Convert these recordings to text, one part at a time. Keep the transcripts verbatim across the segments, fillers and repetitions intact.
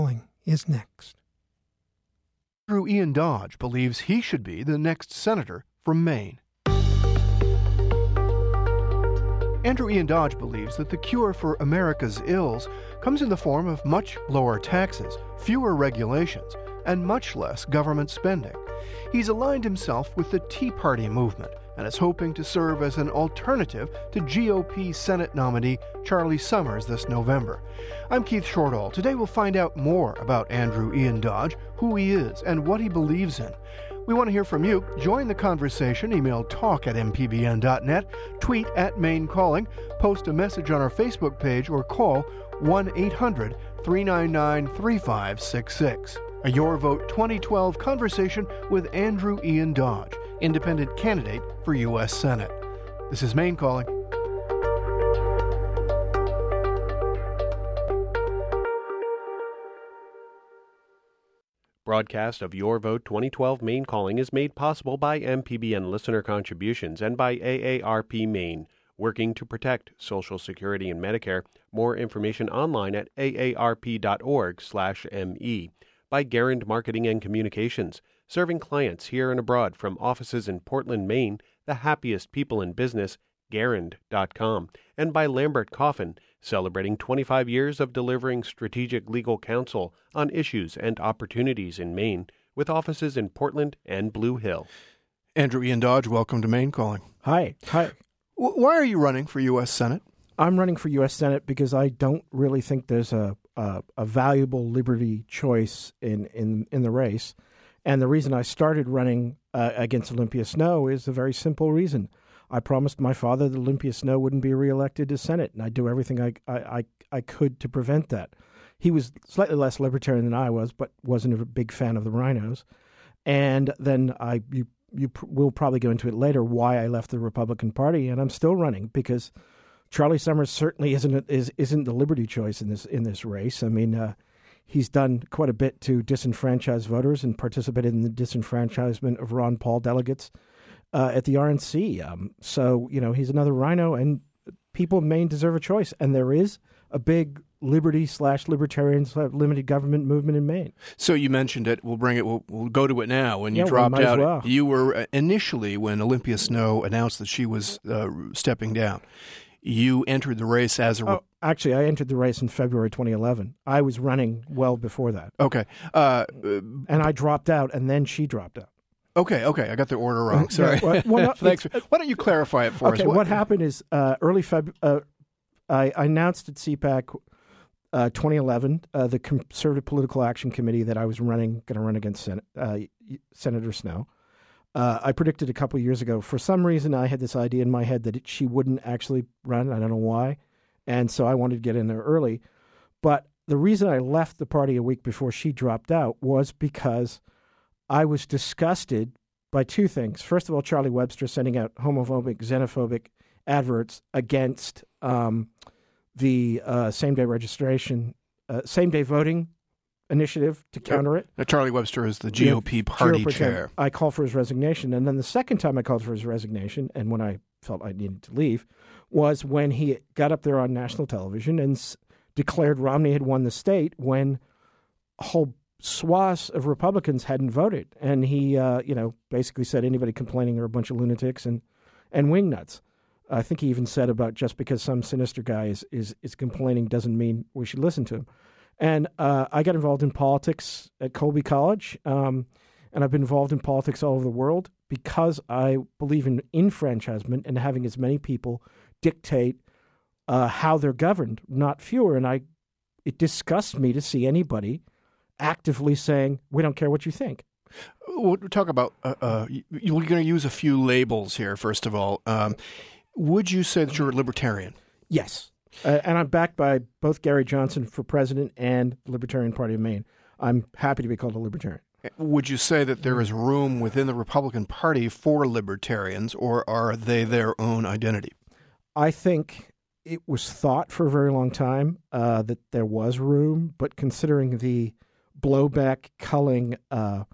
Calling is next. Andrew Ian Dodge believes he should be the next senator from Maine. Andrew Ian Dodge believes that the cure for America's ills comes in the form of much lower taxes, fewer regulations, and much less government spending. He's aligned himself with the Tea Party movement and is hoping to serve as an alternative to G O P Senate nominee Charlie Summers this November. I'm Keith Shortall. Today we'll find out more about Andrew Ian Dodge, who he is, and what he believes in. We want to hear from you. Join the conversation. Email talk at m p b n dot net, tweet at Maine Calling, post a message on our Facebook page, or call one eight hundred three nine nine three five six six. A Your Vote twenty twelve conversation with Andrew Ian Dodge, independent candidate for U S Senate. This is Maine Calling. Broadcast of Your Vote twenty twelve Maine Calling is made possible by M P B N listener contributions and by A A R P Maine, working to protect Social Security and Medicare. More information online at a a r p dot org slash m e. By Garand Marketing and Communications, serving clients here and abroad from offices in Portland, Maine, the happiest people in business, garand dot com. And by Lambert Coffin, celebrating twenty-five years of delivering strategic legal counsel on issues and opportunities in Maine, with offices in Portland and Blue Hill. Andrew Ian Dodge, welcome to Maine Calling. Hi. Hi. W- why are you running for U S Senate? I'm running for U S Senate because I don't really think there's a a, a valuable liberty choice in, in, in the race. And the reason I started running uh, against Olympia Snowe is a very simple reason. I promised my father that Olympia Snowe wouldn't be reelected to Senate, and I'd do everything I, I, I, I could to prevent that. He was slightly less libertarian than I was, but wasn't a big fan of the rhinos. And then I you you pr- will probably go into it later why I left the Republican Party, and I'm still running because Charlie Summers certainly isn't is isn't the liberty choice in this in this race. I mean, uh, he's done quite a bit to disenfranchise voters and participated in the disenfranchisement of Ron Paul delegates uh, at the R N C. Um, so you know, he's another rhino, and people in Maine deserve a choice. And there is a big liberty slash libertarian slash limited government movement in Maine. So you mentioned it. We'll bring it. We'll, we'll go to it now. When you yeah, dropped we might out, as well. You were initially, when Olympia Snowe announced that she was uh, stepping down, you entered the race as a... Oh, actually, I entered the race in February twenty eleven. I was running well before that. Okay. Uh, and I dropped out, and then she dropped out. Okay, okay. I got the order wrong. Sorry. Yeah, well, well, no, Thanks. Why don't you clarify it for okay, us? What, what happened is uh, early Feb... Uh, I, I announced at C PAC uh, twenty eleven, uh, the Conservative Political Action Committee, that I was running, going to run against Sen- uh, Senator Snowe. Uh, I predicted a couple of years ago. For some reason, I had this idea in my head that it, she wouldn't actually run. I don't know why. And so I wanted to get in there early. But the reason I left the party a week before she dropped out was because I was disgusted by two things. First of all, Charlie Webster sending out homophobic, xenophobic adverts against um, the uh, same-day registration, uh, same-day voting initiative to counter it. Now, Charlie Webster is the G O P yeah, party chair. I called for his resignation. And then the second time I called for his resignation, and when I felt I needed to leave, was when he got up there on national television and s- declared Romney had won the state when whole swaths of Republicans hadn't voted. And he, uh, you know, basically said anybody complaining are a bunch of lunatics and, and wingnuts. I think he even said about just because some sinister guy is, is, is complaining doesn't mean we should listen to him. And uh, I got involved in politics at Colby College, um, and I've been involved in politics all over the world because I believe in enfranchisement and having as many people dictate uh, how they're governed, not fewer. And I, it disgusts me to see anybody actively saying, we don't care what you think. We'll talk about, uh, uh, you're going to use a few labels here, first of all. Um, would you say that you're a libertarian? Yes. Uh, and I'm backed by both Gary Johnson for president and the Libertarian Party of Maine. I'm happy to be called a libertarian. Would you say that there is room within the Republican Party for libertarians, or are they their own identity? I think it was thought for a very long time uh, that there was room, but considering the blowback, culling, uh,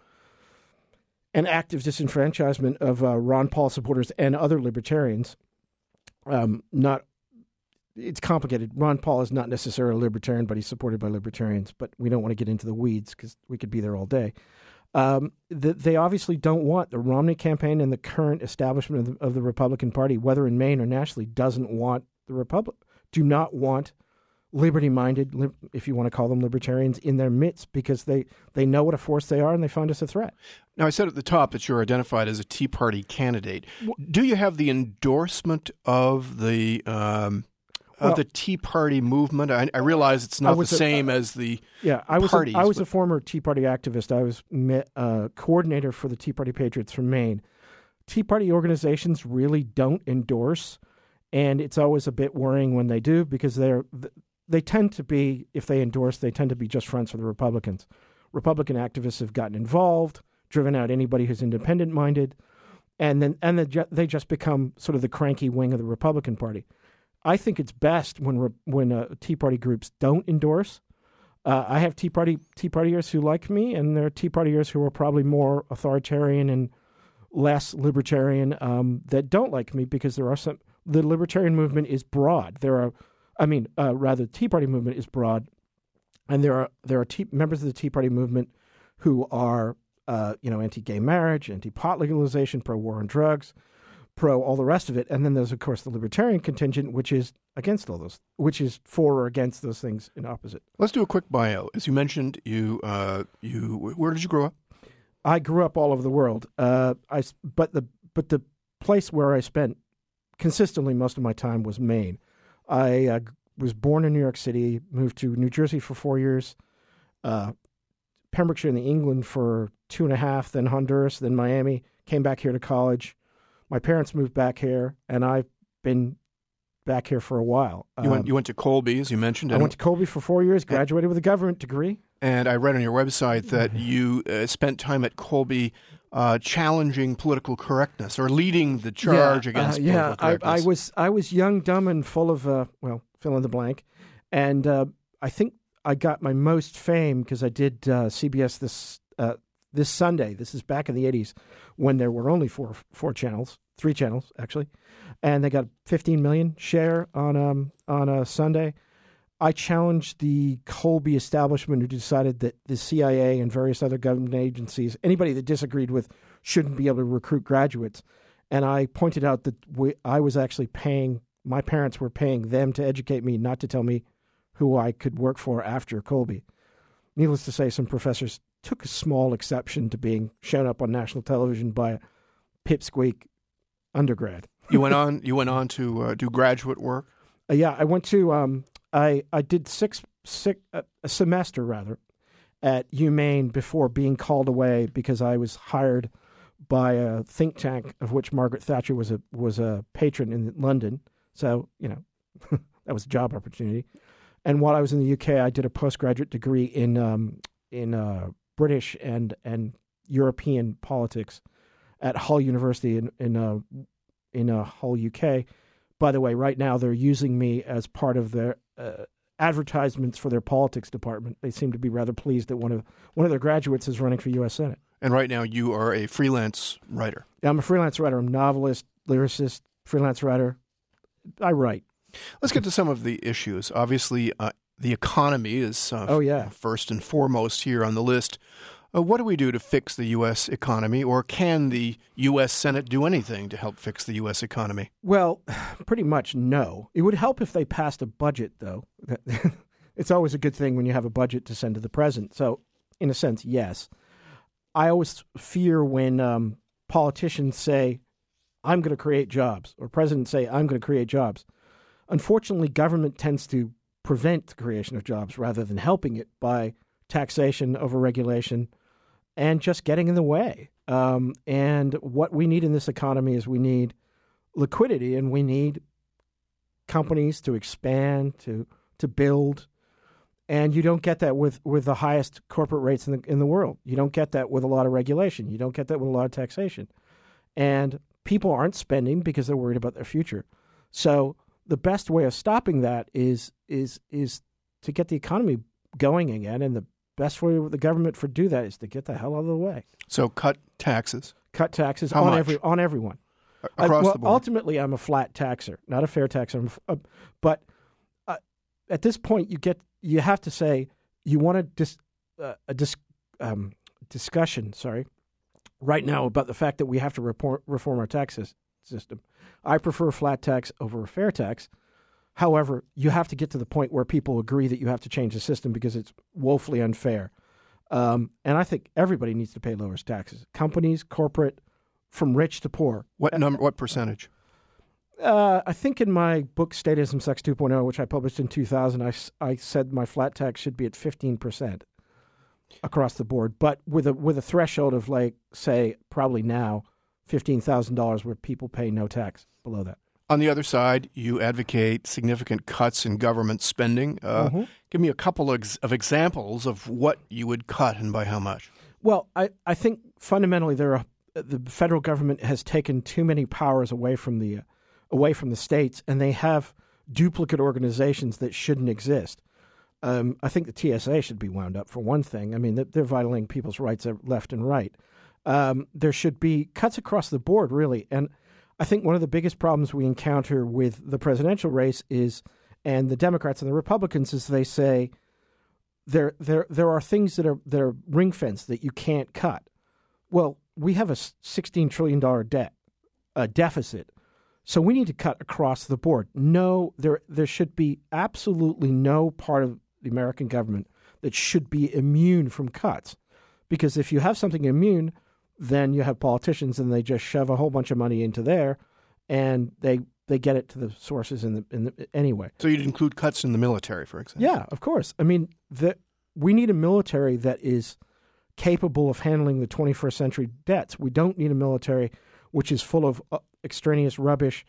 and active disenfranchisement of uh, Ron Paul supporters and other libertarians, um, not it's complicated. Ron Paul is not necessarily a libertarian, but he's supported by libertarians. But we don't want to get into the weeds because we could be there all day. Um, the, they obviously don't want the Romney campaign, and the current establishment of the, of the Republican Party, whether in Maine or nationally, doesn't want the Republic, do not want liberty-minded, li- if you want to call them libertarians, in their midst, because they, they know what a force they are and they find us a threat. Now, I said at the top that you're identified as a Tea Party candidate. Do you have the endorsement of the um, of well, the Tea Party movement? I, I realize it's not the a, same uh, as the yeah. I was parties, a, I was but... a former Tea Party activist. I was met, uh, coordinator for the Tea Party Patriots from Maine. Tea Party organizations really don't endorse, and it's always a bit worrying when they do, because they're they tend to be, if they endorse, they tend to be just fronts for the Republicans. Republican activists have gotten involved, driven out anybody who's independent-minded, and then and they, they just become sort of the cranky wing of the Republican Party. I think it's best when when uh, Tea Party groups don't endorse. Uh, I have Tea Party Tea Partiers who like me, and there are Tea Partiers who are probably more authoritarian and less libertarian um, that don't like me, because there are some. The libertarian movement is broad. There are, I mean, uh, rather, the Tea Party movement is broad, and there are there are tea, members of the Tea Party movement who are, uh, you know, anti-gay marriage, anti-pot legalization, pro-war on drugs, pro all the rest of it, and then there's of course the libertarian contingent, which is against all those, which is for or against those things in opposite. Let's do a quick bio. As you mentioned, you uh, you where did you grow up? I grew up all over the world. Uh, I but the but the place where I spent consistently most of my time was Maine. I uh, was born in New York City, moved to New Jersey for four years, uh, Pembrokeshire in England for two and a half, then Honduras, then Miami. Came back here to college. My parents moved back here, and I've been back here for a while. You um, went you went to Colby, as you mentioned. I went to Colby for four years, graduated with a government degree. And I read on your website that you uh, spent time at Colby uh, challenging political correctness, or leading the charge yeah, against uh, political yeah, correctness. I, I was I was young, dumb, and full of, uh, well, fill in the blank. And uh, I think I got my most fame because I did uh, C B S this uh, this Sunday. This is back in the eighties, when there were only four four channels, three channels, actually. And they got fifteen million share on um, on a Sunday. I challenged the Colby establishment, who decided that the C I A and various other government agencies, anybody that disagreed with, shouldn't be able to recruit graduates. And I pointed out that we, I was actually paying, my parents were paying them to educate me, not to tell me who I could work for after Colby. Needless to say, some professors took a small exception to being shown up on national television by a pipsqueak undergrad. You went on. You went on to uh, do graduate work. Uh, yeah, I went to. Um, I I did six six uh, a semester rather at UMaine before being called away because I was hired by a think tank of which Margaret Thatcher was a was a patron in London. So you know that was a job opportunity. And while I was in the U K, I did a postgraduate degree in um, in uh, British and and European politics at Hull University in in uh, in uh, Hull, U K. By the way, right now they're using me as part of their uh, advertisements for their politics department. They seem to be rather pleased that one of one of their graduates is running for U S Senate. And right now you are a freelance writer. Yeah, I'm a freelance writer. I'm a novelist, lyricist, freelance writer. I write. Let's get to some of the issues. Obviously, uh, the economy is uh, oh, yeah. first and foremost here on the list. Uh, what do we do to fix the U S economy, or can the U S Senate do anything to help fix the U S economy? Well, pretty much no. It would help if they passed a budget, though. It's always a good thing when you have a budget to send to the president. So, in a sense, yes. I always fear when um, politicians say, I'm going to create jobs, or presidents say, I'm going to create jobs. Unfortunately, government tends to prevent the creation of jobs rather than helping it by taxation, overregulation, and just getting in the way. Um, and what we need in this economy is we need liquidity, and we need companies to expand, to to build. And you don't get that with, with the highest corporate rates in the in the world. You don't get that with a lot of regulation. You don't get that with a lot of taxation. And people aren't spending because they're worried about their future. So the best way of stopping that is is is to get the economy going again, and the best way of the government for do that is to get the hell out of the way. So cut taxes. Cut taxes How on much? every on everyone. Across I, well, the board. Ultimately, I'm a flat taxer, not a fair taxer. I'm, uh, but at this point, you get you have to say you want a dis, uh, a dis, um, discussion. Sorry, right now about the fact that we have to report, reform our tax system. I prefer a flat tax over a fair tax. However, you have to get to the point where people agree that you have to change the system because it's woefully unfair. Um, and I think everybody needs to pay lower taxes. Companies, corporate, from rich to poor. What number? What percentage? Uh, I think in my book, Statism Sucks two point oh, which I published in two thousand, I, I said my flat tax should be at fifteen percent across the board, but with a with a threshold of, like, say, probably now, fifteen thousand dollars where people pay no tax below that. On the other side, you advocate significant cuts in government spending. Uh, mm-hmm. Give me a couple of, of examples of what you would cut and by how much. Well, I, I think fundamentally there are, the federal government has taken too many powers away from the uh, away from the states, and they have duplicate organizations that shouldn't exist. Um, I think the T S A should be wound up, for one thing. I mean, they're, they're violating people's rights left and right. Um, there should be cuts across the board, really. And I think one of the biggest problems we encounter with the presidential race is, and the Democrats and the Republicans, is they say there there there are things that are that are ring fenced that you can't cut. Well, we have a sixteen trillion dollars debt, a deficit, so we need to cut across the board. No, there there should be absolutely no part of the American government that should be immune from cuts, because if you have something immune, then you have politicians and they just shove a whole bunch of money into there, and they they get it to the sources in the in the anyway. So you'd include cuts in the military, for example? Yeah, of course. I mean, the, we need a military that is capable of handling the twenty-first century debts. We don't need a military which is full of uh, extraneous rubbish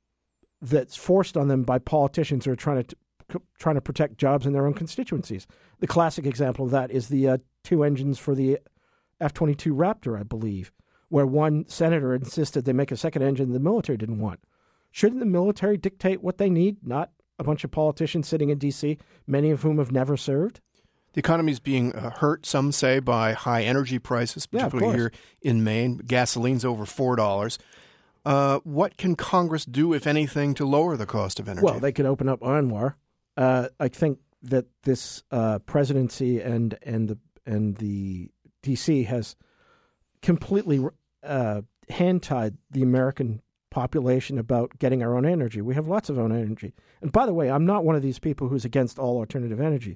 that's forced on them by politicians who are trying to t- trying to protect jobs in their own constituencies. The classic example of that is the uh, two engines for the F twenty-two Raptor, I believe, where one senator insisted they make a second engine the military didn't want. Shouldn't the military dictate what they need, not a bunch of politicians sitting in D C, many of whom have never served? The economy is being uh, hurt, some say, by high energy prices, particularly yeah, here in Maine. Gasoline's over four dollars. Uh, what can Congress do, if anything, to lower the cost of energy? Well, they could open up ANWR. Uh, I think that this uh, presidency and and the and the D C has completely uh, hand-tied the American population about getting our own energy. We have lots of own energy. And by the way, I'm not one of these people who's against all alternative energy.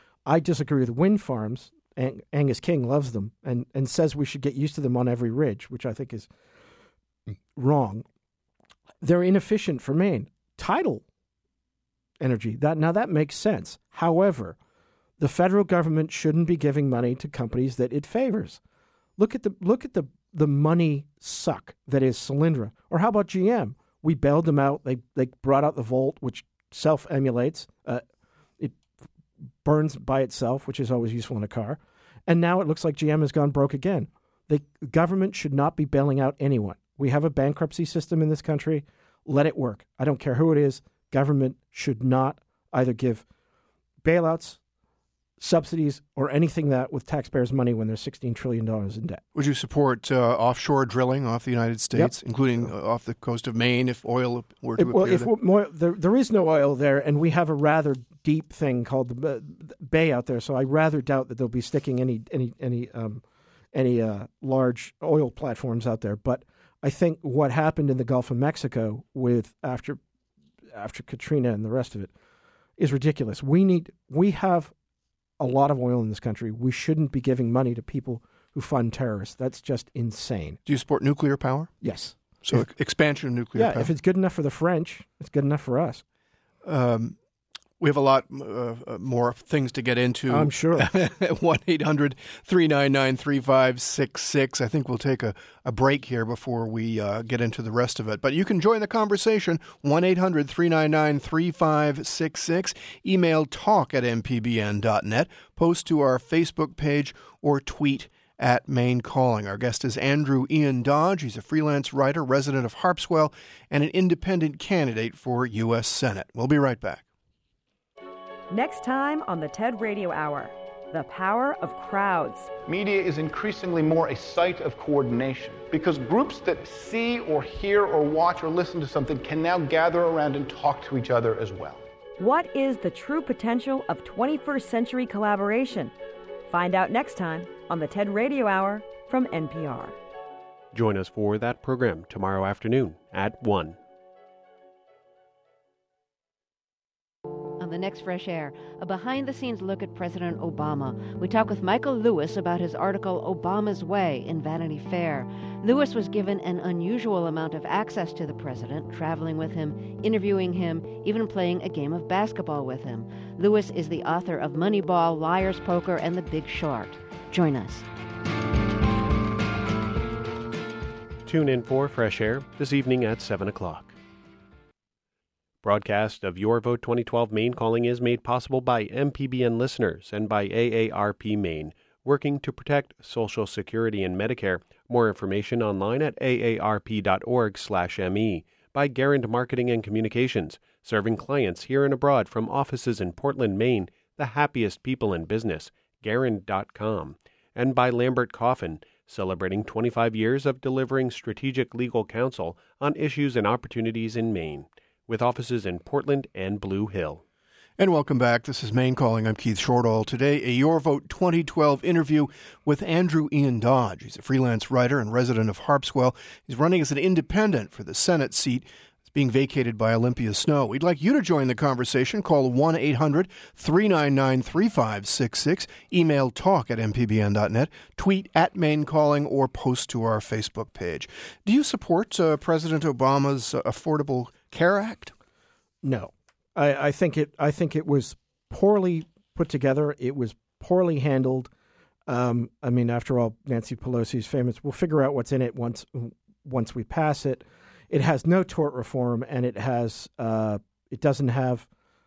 I disagree with wind farms. Ang- Angus King loves them and, and says we should get used to them on every ridge, which I think is wrong. They're inefficient for Maine. Tidal energy, that now that makes sense. However, the federal government shouldn't be giving money to companies that it favors. Look at the look at the, the money suck that is Solyndra. Or how about G M? We bailed them out. They they brought out the Volt, which self-emulates. Uh, it burns by itself, which is always useful in a car. And now it looks like G M has gone broke again. The government should not be bailing out anyone. We have a bankruptcy system in this country. Let it work. I don't care who it is. Government should not either give bailouts, subsidies, or anything that with taxpayers' money when there's sixteen trillion dollars in debt. Would you support uh, offshore drilling off the United States, yep. including uh, off the coast of Maine, if oil were to it, well, appear if there? More, there? There is no oil there, and we have a rather deep thing called the uh, Bay out there, so I rather doubt that they'll be sticking any any any um, any uh, large oil platforms out there. But I think what happened in the Gulf of Mexico with after after Katrina and the rest of it is ridiculous. We need we have a lot of oil in this country. We shouldn't be giving money to people who fund terrorists. That's just insane. Do you support nuclear power? Yes. So if, expansion of nuclear yeah, power. Yeah, if it's good enough for the French, it's good enough for us. Um, we have a lot uh, more things to get into. I'm sure. one eight hundred three nine nine three five six six. I think we'll take a, a break here before we uh, get into the rest of it. But you can join the conversation, one eight hundred three nine nine three five six six. Email talk at m p b n dot net. Post to our Facebook page or tweet at Maine Calling. Our guest is Andrew Ian Dodge. He's a freelance writer, resident of Harpswell, and an independent candidate for U S Senate. We'll be right back. Next time on the TED Radio Hour, the power of crowds. Media is increasingly more a site of coordination because groups that see or hear or watch or listen to something can now gather around and talk to each other as well. What is the true potential of twenty-first century collaboration? Find out next time on the TED Radio Hour from N P R. Join us for that program tomorrow afternoon at one. On the next Fresh Air, a behind-the-scenes look at President Obama. We talk with Michael Lewis about his article, Obama's Way, in Vanity Fair. Lewis was given an unusual amount of access to the president, traveling with him, interviewing him, even playing a game of basketball with him. Lewis is the author of Moneyball, Liar's Poker, and The Big Short. Join us. Tune in for Fresh Air this evening at seven o'clock. Broadcast of Your Vote twenty twelve Maine Calling is made possible by M P B N listeners and by A A R P Maine, working to protect Social Security and Medicare. More information online at A A R P dot org slash M E. By Garand Marketing and Communications, serving clients here and abroad from offices in Portland, Maine, the happiest people in business, Garand dot com. And by Lambert Coffin, celebrating twenty-five years of delivering strategic legal counsel on issues and opportunities in Maine, with offices in Portland and Blue Hill. And welcome back. This is Maine Calling. I'm Keith Shortall. Today, a Your Vote twenty twelve interview with Andrew Ian Dodge. He's a freelance writer and resident of Harpswell. He's running as an independent for the Senate seat. It's being vacated by Olympia Snowe. We'd like you to join the conversation. Call one eight hundred three nine nine three five six six. Email talk at m p b n dot net. Tweet at Maine Calling or post to our Facebook page. Do you support uh, President Obama's uh, Affordable Care Act? No, I, I think it. I think it was poorly put together. It was poorly handled. Um, I mean, after all, Nancy Pelosi's famous. We'll figure out what's in it once once we pass it. It has no tort reform, and it has. Uh, it doesn't have.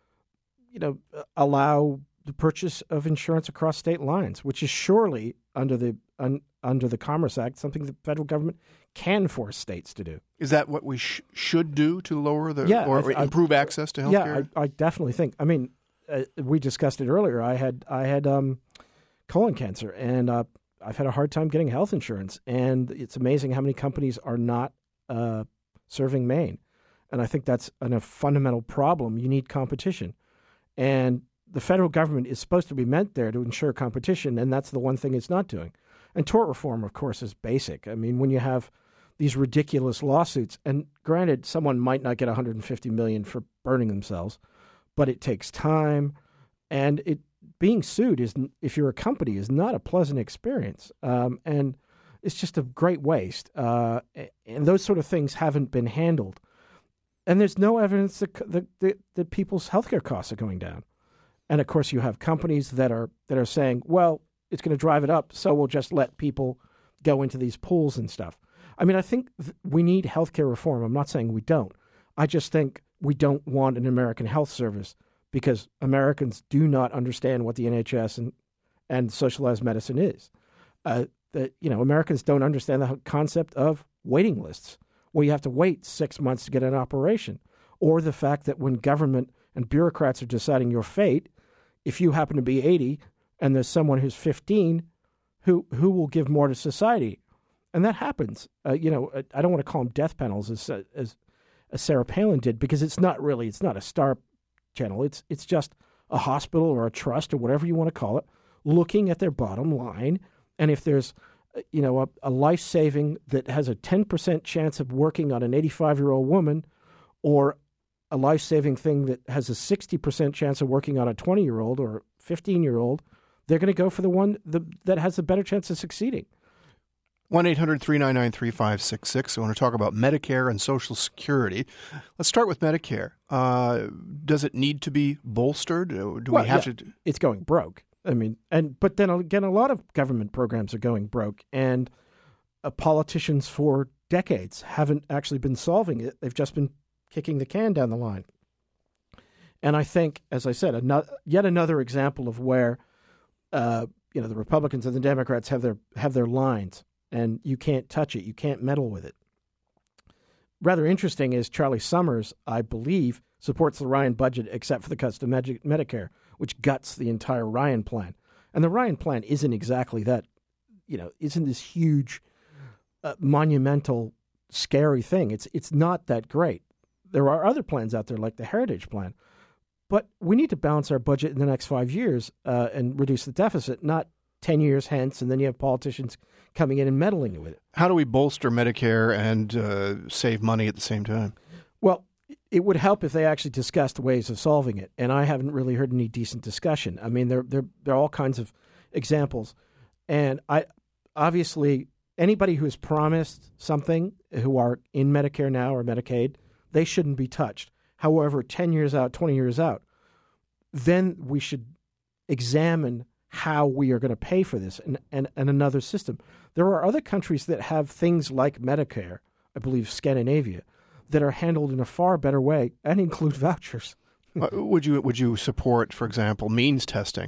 You know, allow the purchase of insurance across state lines, which is surely under the un, under the Commerce Act something the federal government can force states to do. Is that what we sh- should do to lower the yeah, or I, improve I, access to health yeah, care? I, I definitely think. I mean, uh, we discussed it earlier. I had I had um, colon cancer, and uh, I've had a hard time getting health insurance. And it's amazing how many companies are not uh, serving Maine. And I think that's an, a fundamental problem. You need competition, and the federal government is supposed to be meant there to ensure competition, and that's the one thing it's not doing. And tort reform, of course, is basic. I mean, when you have these ridiculous lawsuits, and granted, someone might not get one hundred fifty million dollars for burning themselves, but it takes time, and it being sued is, if you're a company, is not a pleasant experience, um, and it's just a great waste. Uh, and those sort of things haven't been handled, and there's no evidence that that, that, that people's healthcare costs are going down. And of course, you have companies that are that are saying, "Well, it's going to drive it up, so we'll just let people go into these pools and stuff." I mean, I think th- we need healthcare reform. I'm not saying we don't. I just think we don't want an American health service because Americans do not understand what the N H S and, and socialized medicine is. Uh, that you know, Americans don't understand the concept of waiting lists, where you have to wait six months to get an operation, or the fact that when government and bureaucrats are deciding your fate, if you happen to be eighty and there's someone who's fifteen, who who will give more to society. And that happens. Uh, you know, I don't want to call them death panels as, as as Sarah Palin did, because it's not really, it's not a star channel. It's it's just a hospital or a trust or whatever you want to call it, looking at their bottom line. And if there's, you know, a, a life-saving that has a ten percent chance of working on an eighty-five-year-old woman, or a life-saving thing that has a sixty percent chance of working on a twenty-year-old or fifteen-year-old, they're going to go for the one the, that has a better chance of succeeding. one eight hundred three nine nine three five six six. I want to talk about Medicare and Social Security. Let's start with Medicare. Uh, does it need to be bolstered? Do well, we have yeah, to? It's going broke. I mean, and but then again, a lot of government programs are going broke, and uh, politicians for decades haven't actually been solving it. They've just been kicking the can down the line. And I think, as I said, another, yet another example of where uh, you know the Republicans and the Democrats have their have their lines. And you can't touch it. You can't meddle with it. Rather interesting is Charlie Summers, I believe, supports the Ryan budget except for the cuts to Med- Medicare, which guts the entire Ryan plan. And the Ryan plan isn't exactly that, you know, isn't this huge, uh, monumental, scary thing. It's it's not that great. There are other plans out there like the Heritage Plan, But we need to balance our budget in the next five years uh, and reduce the deficit, not ten years hence, and then you have politicians coming in and meddling with it. How do we bolster Medicare and uh, save money at the same time? Well, it would help if they actually discussed ways of solving it, and I haven't really heard any decent discussion. I mean, there there there are all kinds of examples, and I obviously anybody who has promised something who are in Medicare now or Medicaid, they shouldn't be touched. However, ten years out, twenty years out, then we should examine how we are going to pay for this and, and, and another system. There are other countries that have things like Medicare, I believe Scandinavia, that are handled in a far better way and include vouchers. uh, would you would you support, for example, means testing?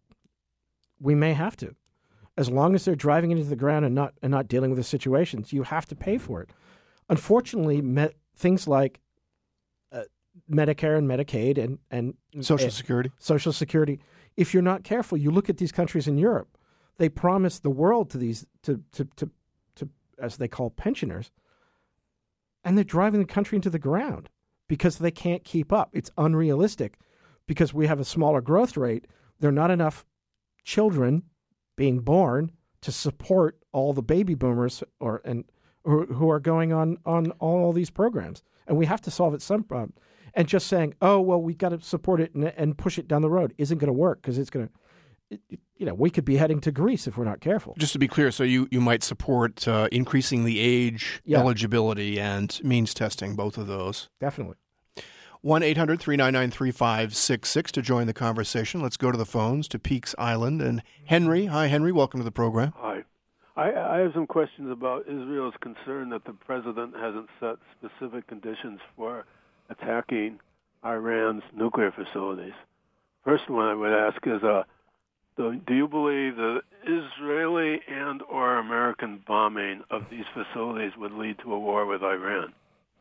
We may have to. As long as they're driving into the ground and not and not dealing with the situations, you have to pay for it. Unfortunately, me, things like uh, Medicare and Medicaid and, and Social uh, Security. Social Security, if you're not careful, you look at these countries in Europe, they promise the world to these, to, to, to, to as they call pensioners, and they're driving the country into the ground because they can't keep up. It's unrealistic because we have a smaller growth rate. There are not enough children being born to support all the baby boomers or and or, who are going on, on all these programs. And we have to solve it some problem. And just saying, oh, well, we got to support it and, and push it down the road isn't going to work because it's going to, you know, we could be heading to Greece if we're not careful. Just to be clear, so you, you might support uh, increasing the age, yeah. eligibility, and means testing, both of those. Definitely. one eight hundred three nine nine three five six six to join the conversation. Let's go to the phones to Peaks Island. And Henry, hi, Henry, welcome to the program. Hi. I, I have some questions about Israel's concern that the president hasn't set specific conditions for attacking Iran's nuclear facilities. First one I would ask is, uh, do, do you believe the Israeli and or American bombing of these facilities would lead to a war with Iran?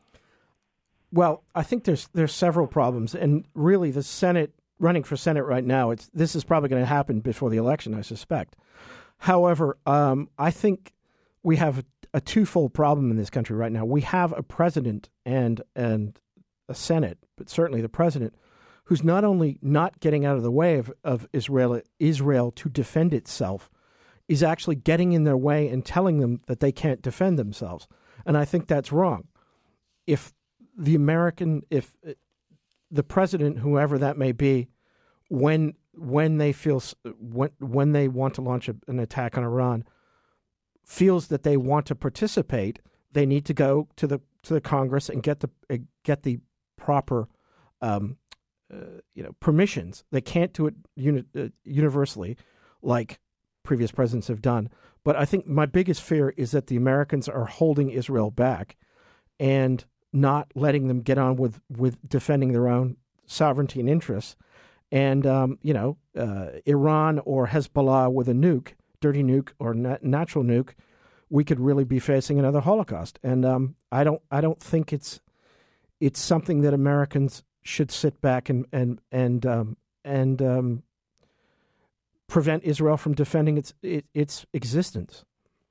Well, I think there's there's several problems, and really the Senate, running for Senate right now, it's this is probably going to happen before the election, I suspect. However, um, I think we have a, a twofold problem in this country right now. We have a president and and a Senate, but certainly the president, who's not only not getting out of the way of, of Israel, Israel to defend itself, is actually getting in their way and telling them that they can't defend themselves. And I think that's wrong. If the American, if the president, whoever that may be, when when they feel when when they want to launch a, an attack on Iran, feels that they want to participate, they need to go to the to the Congress and get the uh, get the proper um, uh, you know permissions. They can't do it uni- uh, universally, like previous presidents have done. But I think my biggest fear is that the Americans are holding Israel back and not letting them get on with, with defending their own sovereignty and interests. And, um, you know, uh, Iran or Hezbollah with a nuke, dirty nuke or nat- natural nuke, we could really be facing another Holocaust. And um, I don't I don't think it's it's something that Americans should sit back and and and um, and um, prevent Israel from defending its it, its existence.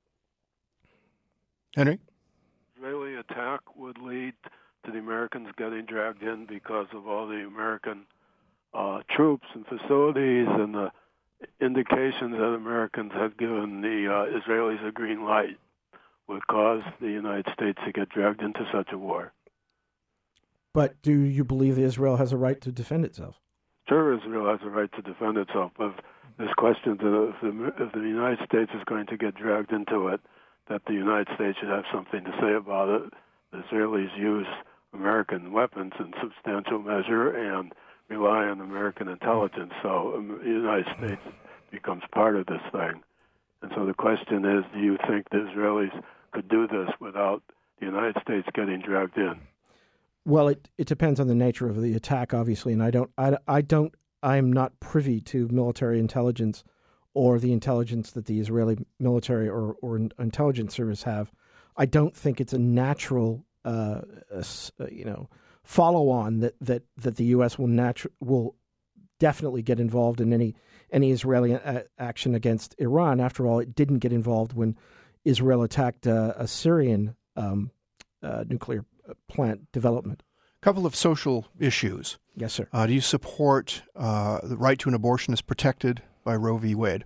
Henry? Israeli attack would lead to the Americans getting dragged in because of all the American uh, troops and facilities and the indications that Americans had given the uh, Israelis a green light would cause the United States to get dragged into such a war. But do you believe that Israel has a right to defend itself? Sure, Israel has a right to defend itself, but there's questions that if the, if the United States is going to get dragged into it, that the United States should have something to say about it. The Israelis use American weapons in substantial measure and rely on American intelligence, so um, the United States becomes part of this thing. And so the question is, do you think the Israelis could do this without the United States getting dragged in? Well, it, it depends on the nature of the attack, obviously, and I don't I, I don't I'm not privy to military intelligence or the intelligence that the Israeli military or, or intelligence service have. I don't think it's a natural, uh, uh, you know, follow-on that, that, that the U S will natu- will definitely get involved in any any Israeli a- action against Iran. After all, it didn't get involved when Israel attacked uh, a Syrian um, uh, nuclear plant development. couple of social issues. Yes, sir. Uh, do you support uh, the right to an abortion is protected by Roe v. Wade?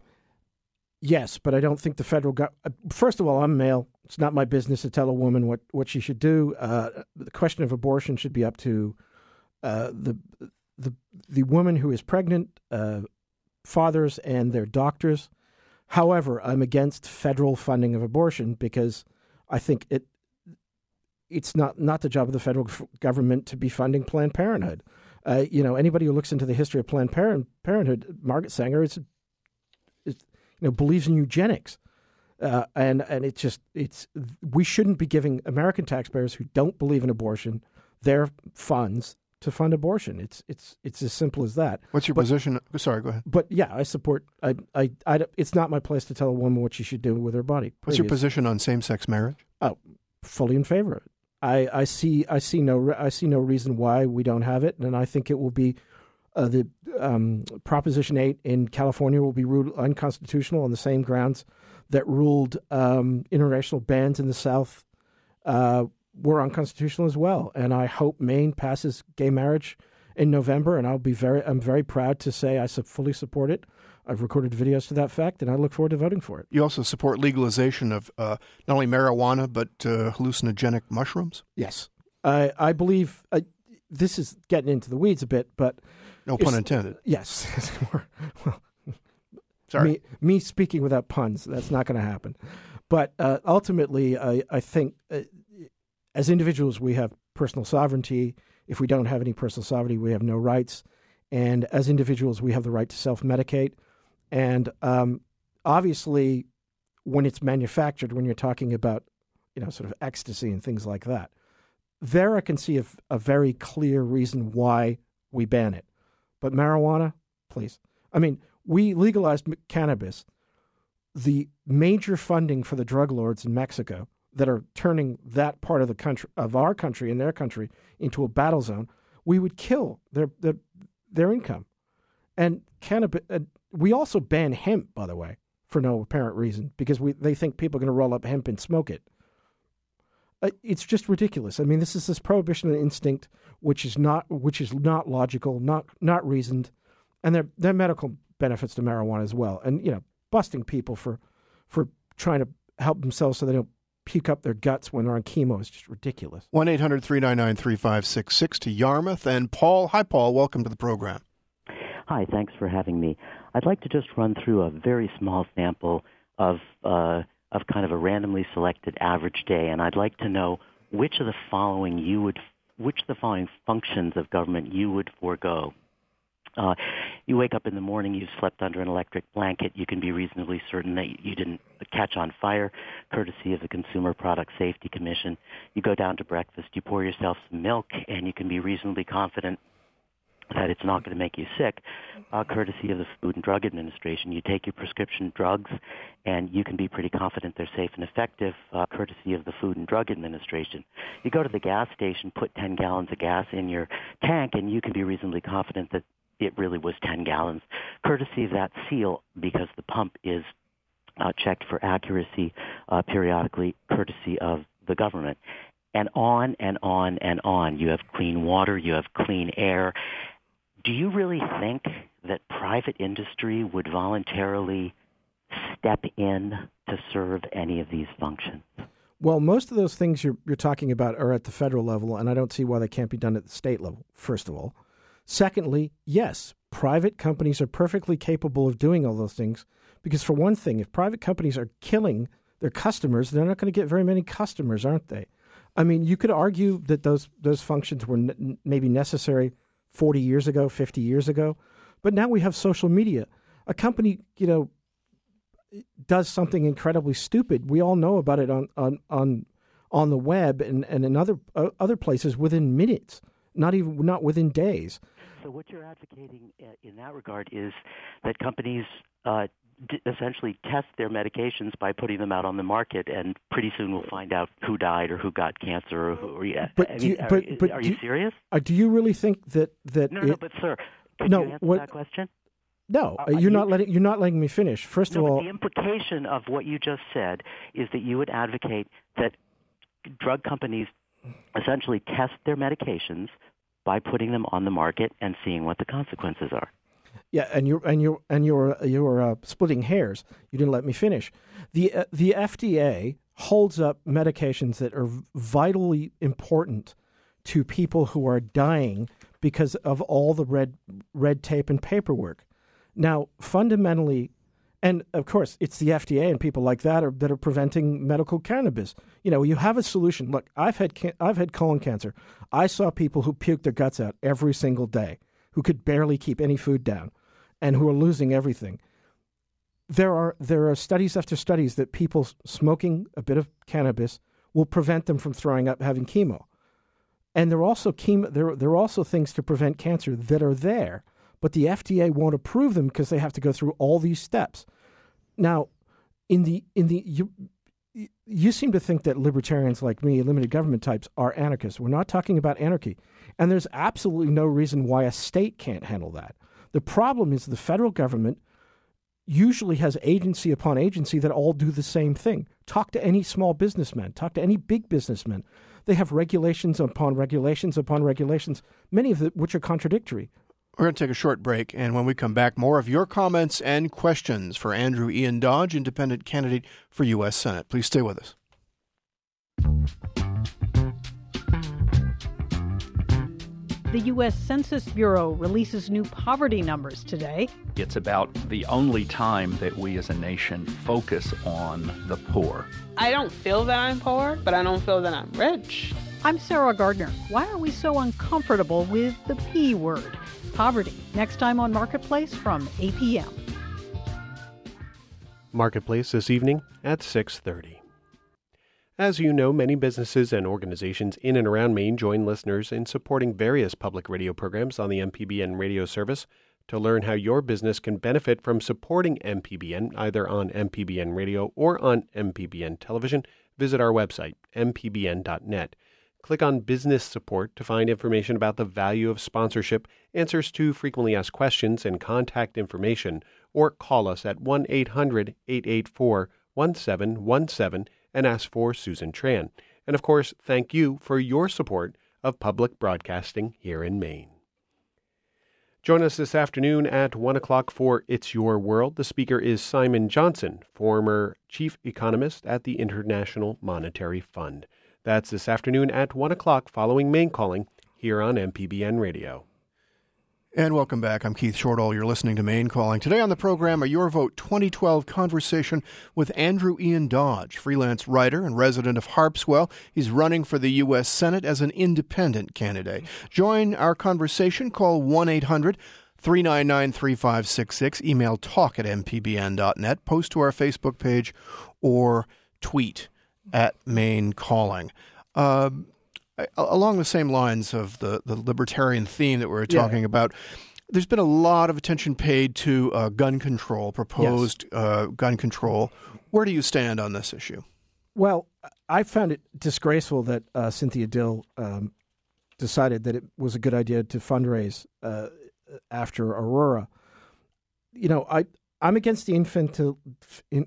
Yes, but I don't think the federal government... Uh, first of all, I'm male. It's not my business to tell a woman what, what she should do. Uh, the question of abortion should be up to uh, the the the woman who is pregnant, uh, fathers, and their doctors. However, I'm against federal funding of abortion because I think it it's not, not the job of the federal f- government to be funding Planned Parenthood. Uh, you know, anybody who looks into the history of Planned Parent- Parenthood, Margaret Sanger, is, is you know believes in eugenics, uh, and and it's just it's we shouldn't be giving American taxpayers who don't believe in abortion their funds to fund abortion. It's it's it's as simple as that. What's your but, position? Sorry, go ahead. But yeah, I support. I, I I it's not my place to tell a woman what she should do with her body. What's your position on same-sex marriage? Oh, fully in favor of it. I, I see I see no I see no reason why we don't have it, and I think it will be uh, the um, Proposition eight in California will be ruled unconstitutional on the same grounds that ruled um, international bans in the South uh, were unconstitutional as well. And I hope Maine passes gay marriage in November, and I'll be very I'm very proud to say I fully support it. I've recorded videos to that fact, and I look forward to voting for it. You also support legalization of uh, not only marijuana, but uh, hallucinogenic mushrooms? Yes. I, I believe uh, this is getting into the weeds a bit, but... No pun intended. Yes. well, Sorry. Me, me speaking without puns, that's not going to happen. But uh, ultimately, I, I think uh, as individuals, we have personal sovereignty. If we don't have any personal sovereignty, we have no rights. And as individuals, we have the right to self-medicate. And um, obviously, when it's manufactured, when you're talking about, you know, sort of ecstasy and things like that, there I can see a, a very clear reason why we ban it. But marijuana, please. I mean, we legalized cannabis. The major funding for the drug lords in Mexico that are turning that part of the country, of our country and their country, into a battle zone, we would kill their their, their income. And cannabis. Uh, We also ban hemp, by the way, for no apparent reason, because we they think people are going to roll up hemp and smoke it. Uh, it's just ridiculous. I mean, this is this prohibition instinct, which is not which is not logical, not not reasoned, and there there are medical benefits to marijuana as well. And you know, busting people for for trying to help themselves so they don't puke up their guts when they're on chemo is just ridiculous. one eight hundred three nine nine three five six six to Yarmouth. And Paul, hi Paul, welcome to the program. Hi, thanks for having me. I'd like to just run through a very small sample of uh, of kind of a randomly selected average day, and I'd like to know which of the following you would, which of the following functions of government you would forego. Uh, you wake up in the morning, you've slept under an electric blanket, you can be reasonably certain that you didn't catch on fire, courtesy of the Consumer Product Safety Commission. You go down to breakfast, you pour yourself some milk, and you can be reasonably confident that it's not going to make you sick, uh, courtesy of the Food and Drug Administration. You take your prescription drugs, and you can be pretty confident they're safe and effective, uh, courtesy of the Food and Drug Administration. You go to the gas station, put ten gallons of gas in your tank, and you can be reasonably confident that it really was ten gallons, courtesy of that seal, because the pump is uh, checked for accuracy uh, periodically, courtesy of the government. And on and on and on. You have clean water, you have clean air. Do you really think that private industry would voluntarily step in to serve any of these functions? Well, most of those things you're, you're talking about are at the federal level, and I don't see why they can't be done at the state level, first of all. Secondly, yes, private companies are perfectly capable of doing all those things because, for one thing, if private companies are killing their customers, they're not going to get very many customers, aren't they? I mean, you could argue that those those functions were n- maybe necessary forty years ago, fifty years ago, but now we have social media. A company, you know, does something incredibly stupid. We all know about it on on on, on the web and, and in other uh, other places within minutes, not even not within days. So what you're advocating in that regard is that companies uh, d- essentially test their medications by putting them out on the market, and pretty soon we'll find out who died or who got cancer or who. Or, yeah. But, I do you, mean, but, are, but are do you serious? Uh, do you really think that that? No, it, no, but sir, could no, you answer what, that question? No, Uh, you're you, not letting you're not letting me finish. First no, of all, but the implication of what you just said is that you would advocate that drug companies essentially test their medications by putting them on the market and seeing what the consequences are. Yeah, and you're and you're and you're you're uh, splitting hairs. You didn't let me finish. The uh, the F D A holds up medications that are vitally important to people who are dying because of all the red red tape and paperwork. Now, fundamentally, and of course, it's the F D A and people like that are that are preventing medical cannabis. You know, you have a solution. Look, I've had can- I've had colon cancer. I saw people who puked their guts out every single day, who could barely keep any food down, and who are losing everything. There are there are studies after studies that people smoking a bit of cannabis will prevent them from throwing up, having chemo. And there are also chemo, there, there are also things to prevent cancer that are there, but the F D A won't approve them because they have to go through all these steps. Now, in the in the you, you seem to think that libertarians like me, limited government types, are anarchists. We're not talking about anarchy, and there's absolutely no reason why a state can't handle that. The problem is the federal government usually has agency upon agency that all do the same thing. Talk to any small businessman. Talk to any big businessman. They have regulations upon regulations upon regulations, many of which are contradictory. We're going to take a short break, and when we come back, more of your comments and questions for Andrew Ian Dodge, independent candidate for U S Senate. Please stay with us. The U S Census Bureau releases new poverty numbers today. It's about the only time that we as a nation focus on the poor. I don't feel that I'm poor, but I don't feel that I'm rich. I'm Sarah Gardner. Why are we so uncomfortable with the P word, poverty? Next time on Marketplace from eight p.m. Marketplace this evening at six thirty. As you know, many businesses and organizations in and around Maine join listeners in supporting various public radio programs on the M P B N radio service. To learn how your business can benefit from supporting M P B N, either on M P B N radio or on M P B N television, visit our website, m p b n dot net. Click on Business Support to find information about the value of sponsorship, answers to frequently asked questions, and contact information, or call us at one eight hundred eight eight four one seven one seven and ask for Susan Tran. And of course, thank you for your support of public broadcasting here in Maine. Join us this afternoon at one o'clock for It's Your World. The speaker is Simon Johnson, former chief economist at the International Monetary Fund. That's this afternoon at one o'clock following Maine Calling here on M P B N Radio. And welcome back. I'm Keith Shortall. You're listening to Maine Calling. Today on the program, a Your Vote twenty twelve conversation with Andrew Ian Dodge, freelance writer and resident of Harpswell. He's running for the U S Senate as an independent candidate. Join our conversation. Call one eight hundred three nine nine three five six six. Email talk at m p b n dot net. Post to our Facebook page or tweet at Maine Calling. Uh, Along the same lines of the, the libertarian theme that we were talking yeah. about, there's been a lot of attention paid to uh, gun control, proposed yes. uh, gun control. Where do you stand on this issue? Well, I found it disgraceful that uh, Cynthia Dill um, decided that it was a good idea to fundraise uh, after Aurora. You know, I, I'm against the infantil, in,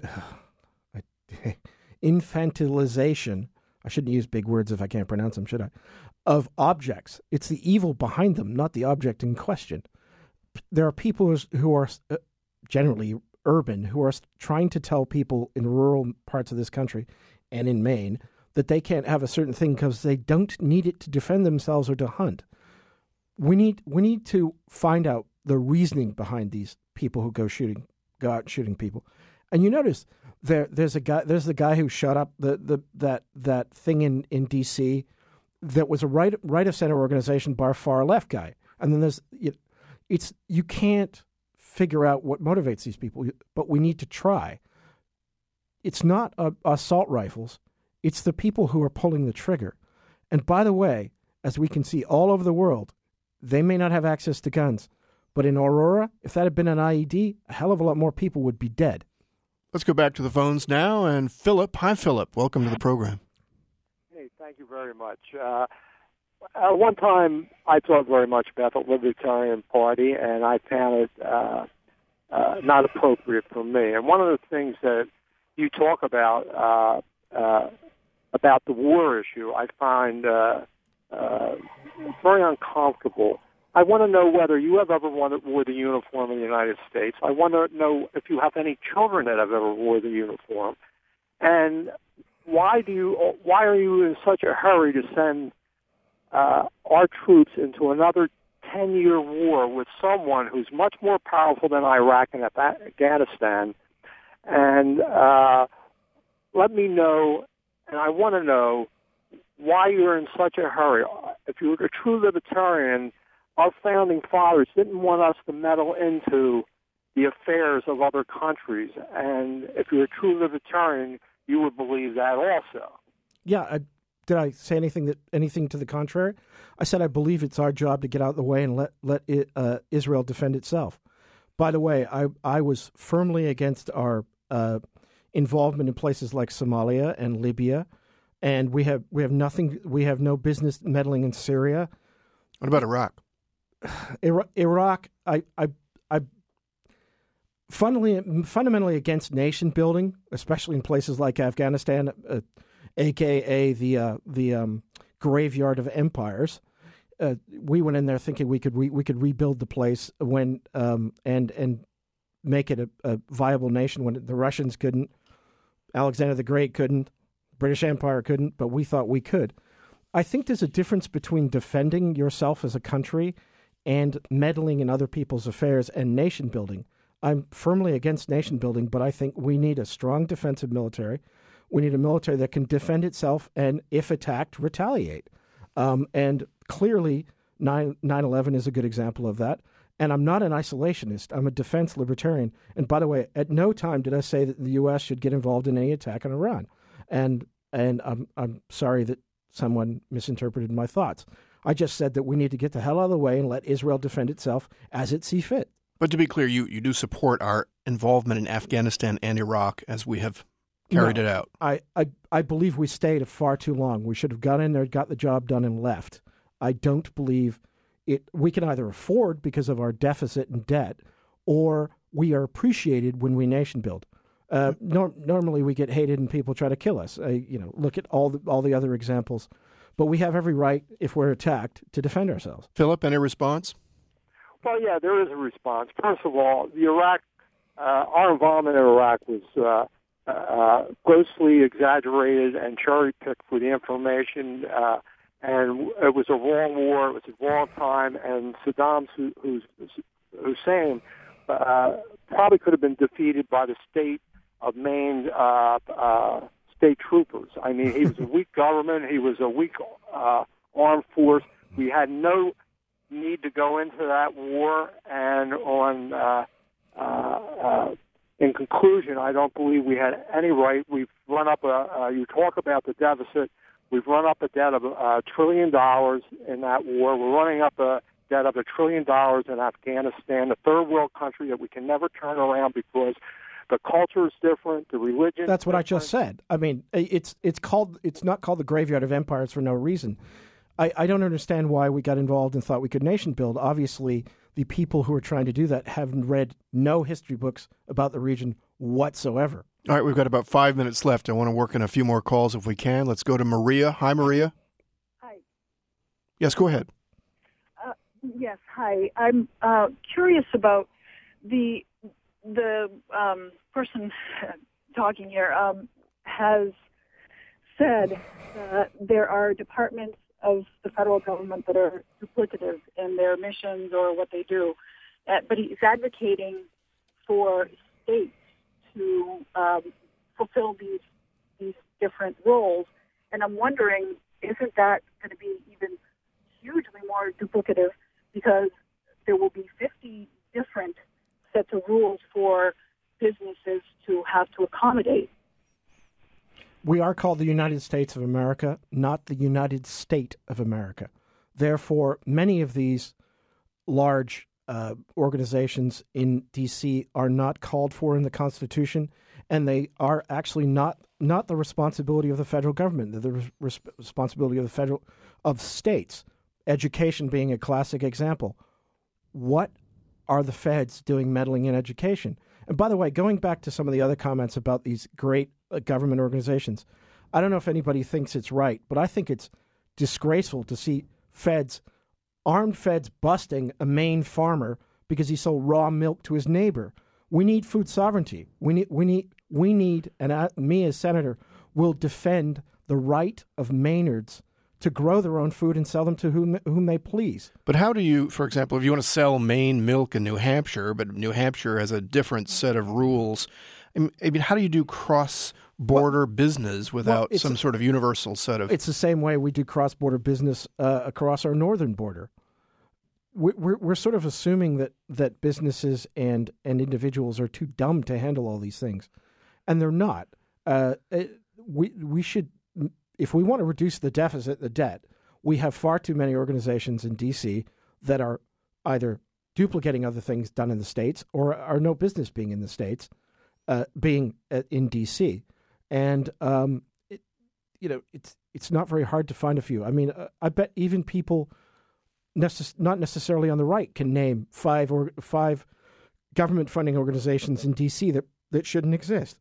infantilization I shouldn't use big words if I can't pronounce them, should I? Of objects. It's the evil behind them, not the object in question. There are people who are generally urban who are trying to tell people in rural parts of this country and in Maine that they can't have a certain thing because they don't need it to defend themselves or to hunt. We need we need to find out the reasoning behind these people who go shooting, go out shooting people. And you notice there there's a guy there's the guy who shot up the, the that that thing in, in D C that was a right right of center organization bar far left guy. And then there's it's you can't figure out what motivates these people, but we need to try. It's not uh, assault rifles, it's the people who are pulling the trigger. And by the way, as we can see all over the world, they may not have access to guns, but in Aurora, if that had been an I E D, a hell of a lot more people would be dead. Let's go back to the phones now. And Philip, hi, Philip. Welcome to the program. Hey, thank you very much. Uh, at one time, I thought very much about the Libertarian Party, and I found it uh, uh, not appropriate for me. And one of the things that you talk about uh, uh, about the war issue, I find uh, uh, very uncomfortable. I want to know whether you have ever worn the uniform in the United States. I want to know if you have any children that have ever worn the uniform. And why do you? Why are you in such a hurry to send uh, our troops into another ten-year war with someone who's much more powerful than Iraq and Afghanistan? And uh, let me know, and I want to know why you're in such a hurry. If you're a true libertarian, our founding fathers didn't want us to meddle into the affairs of other countries. And if you're a true libertarian, you would believe that also. Yeah, I, did I say anything that anything to the contrary? I said I believe it's our job to get out of the way and let let it, uh, Israel defend itself. By the way, I I was firmly against our uh, involvement in places like Somalia and Libya, and we have we have nothing. We have no business meddling in Syria. What about Iraq? Iraq, I, I, I, fundamentally, fundamentally against nation building, especially in places like Afghanistan, uh, aka the uh, the um, graveyard of empires. Uh, we went in there thinking we could re- we could rebuild the place when um, and and make it a, a viable nation when the Russians couldn't, Alexander the Great couldn't, British Empire couldn't, but we thought we could. I think there's a difference between defending yourself as a country and meddling in other people's affairs and nation building. I'm firmly against nation building, but I think we need a strong defensive military. We need a military that can defend itself and, if attacked, retaliate. Um, and clearly, nine eleven is a good example of that. And I'm not an isolationist. I'm a defense libertarian. And by the way, at no time did I say that the U S should get involved in any attack on Iran. And and I'm I'm sorry that someone misinterpreted my thoughts. I just said that we need to get the hell out of the way and let Israel defend itself as it see fit. But to be clear, you, you do support our involvement in Afghanistan and Iraq as we have carried no, it out. I, I, I believe we stayed far too long. We should have gone in there, got the job done, and left. I don't believe it. We can either afford because of our deficit and debt, or we are appreciated when we nation build. Uh, nor- normally we get hated and people try to kill us. Uh, you know, look at all the, all the other examples. But we have every right, if we're attacked, to defend ourselves. Philip, any response? Well, yeah, there is a response. First of all, the Iraq, uh, our involvement in Iraq was uh, uh, grossly exaggerated and cherry-picked for the information, uh, and it was a wrong war, it was a wrong time, and Saddam Hussein uh, probably could have been defeated by the state of Maine uh, uh state troopers. I mean, he was a weak government. He was a weak uh, armed force. We had no need to go into that war. And on, uh, uh, uh, in conclusion, I don't believe we had any right. We've run up a. Uh, you talk about the deficit. We've run up a debt of a trillion dollars in that war. We're running up a debt of a trillion dollars in Afghanistan, a third world country that we can never turn around because the culture is different. The religion. That's what different. I just said. I mean, it's it's called it's not called the graveyard of empires for no reason. I, I don't understand why we got involved and thought we could nation build. Obviously, the people who are trying to do that haven't read no history books about the region whatsoever. All right, we've got about five minutes left. I want to work in a few more calls if we can. Let's go to Maria. Hi, Maria. Hi. Yes, go ahead. Uh, yes, hi. I'm uh, curious about the the um, person talking here um, has said that there are departments of the federal government that are duplicative in their missions or what they do, uh, but he's advocating for states to um, fulfill these these different roles. And I'm wondering, isn't that going to be even hugely more duplicative because there will be fifty different sets of rules for businesses to have to accommodate? We are called the United States of America, not the United State of America. Therefore, many of these large uh, organizations in D C are not called for in the Constitution, and they are actually not not the responsibility of the federal government. They're the res- responsibility of the federal of states. Education being a classic example. What are the feds doing meddling in education? And by the way, going back to some of the other comments about these great uh, government organizations, I don't know if anybody thinks it's right, but I think it's disgraceful to see feds, armed feds, busting a Maine farmer because he sold raw milk to his neighbor. We need food sovereignty. We need, we need, we need, and I, me as senator will defend the right of Maynards to grow their own food and sell them to whom, whom they please. But how do you, for example, if you want to sell Maine milk in New Hampshire, but New Hampshire has a different set of rules, I mean, how do you do cross-border well, business without well, some sort of universal set of... It's the same way we do cross-border business uh, across our northern border. We're, we're sort of assuming that, that businesses and, and individuals are too dumb to handle all these things, and they're not. Uh, it, we we should, if we want to reduce the deficit, the debt, we have far too many organizations in D C that are either duplicating other things done in the States or are no business being in the States, uh, being in D C. And, um, it, you know, it's it's not very hard to find a few. I mean, uh, I bet even people... Necess- not necessarily on the right, can name five or five government funding organizations in D C that, that shouldn't exist.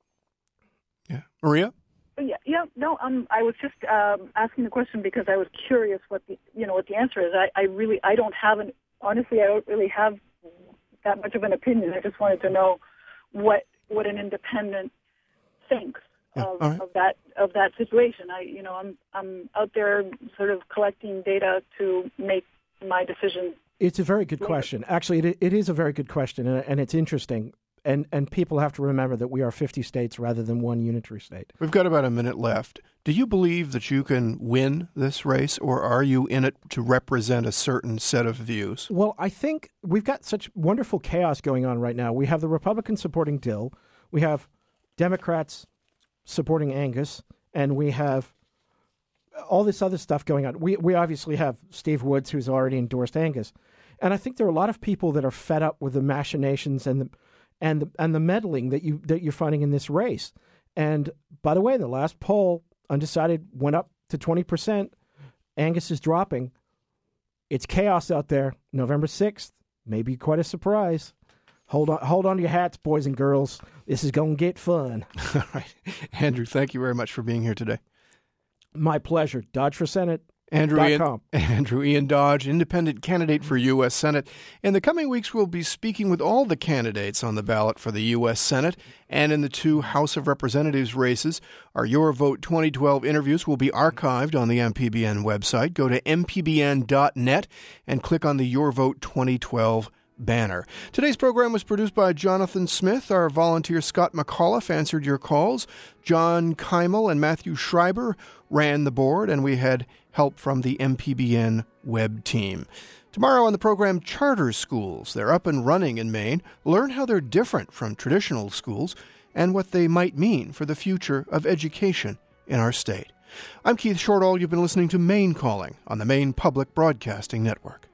Yeah, Maria. Yeah, yeah. No, um, I was just um, asking the question because I was curious what the you know what the answer is. I, I really I don't have an honestly I don't really have that much of an opinion. I just wanted to know what what an independent thinks. Yeah, of, right. of that of that situation. I you know I'm I'm out there sort of collecting data to make my decision. It's a very good later. question. Actually, it it is a very good question, and, and it's interesting. And and people have to remember that we are fifty states rather than one unitary state. We've got about a minute left. Do you believe that you can win this race, or are you in it to represent a certain set of views? Well, I think we've got such wonderful chaos going on right now. We have the Republicans supporting Dill. We have Democrats supporting Angus, and we have all this other stuff going on. We we obviously have Steve Woods, who's already endorsed Angus, and I think there are a lot of people that are fed up with the machinations and the and the, and the meddling that you that you're finding in this race. And by the way, the last poll, undecided, went up to twenty percent. Angus is dropping. It's chaos out there. November sixth, maybe quite a surprise. Hold on, hold on to your hats, boys and girls. This is going to get fun. All right. Andrew, thank you very much for being here today. My pleasure. Dodge for Senate. Andrew Ian, Andrew Ian Dodge, independent candidate for U S Senate. In the coming weeks, we'll be speaking with all the candidates on the ballot for the U S Senate and in the two House of Representatives races. Our Your Vote twenty twelve interviews will be archived on the M P B N website. Go to m p b n dot net and click on the Your Vote twenty twelve banner. Today's program was produced by Jonathan Smith. Our volunteer Scott McAuliffe answered your calls. John Keimel and Matthew Schreiber ran the board, and we had help from the M P B N web team. Tomorrow on the program, charter schools. They're up and running in Maine. Learn how they're different from traditional schools and what they might mean for the future of education in our state. I'm Keith Shortall. You've been listening to Maine Calling on the Maine Public Broadcasting Network.